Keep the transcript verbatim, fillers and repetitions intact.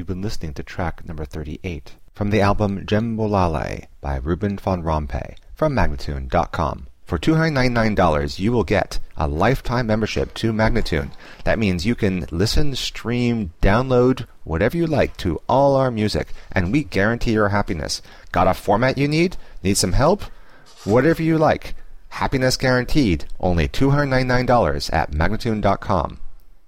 you've been listening to track number thirty-eight from the album Djembolale by Ruben von Rompuy from Magnatune dot com. For two hundred ninety-nine dollars, you will get a lifetime membership to Magnatune. That means you can listen, stream, download, whatever you like to all our music, and we guarantee your happiness. Got a format you need? Need some help? Whatever you like. Happiness guaranteed. Only two hundred ninety-nine dollars at Magnatune dot com.